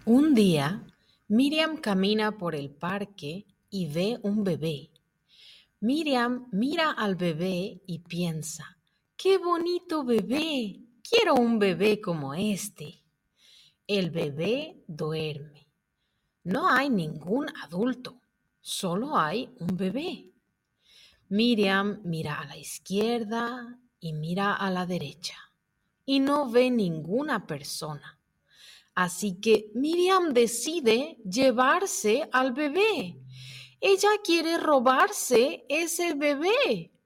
Un día, Miriam camina por el parque y ve un bebé. Miriam mira al bebé y piensa, ¡qué bonito bebé! Quiero un bebé como este. El bebé duerme. No hay ningún adulto, solo hay un bebé. Miriam mira a la izquierda y mira a la derecha y no ve ninguna persona. Así que Miriam decide llevarse al bebé. Ella quiere robarse ese bebé.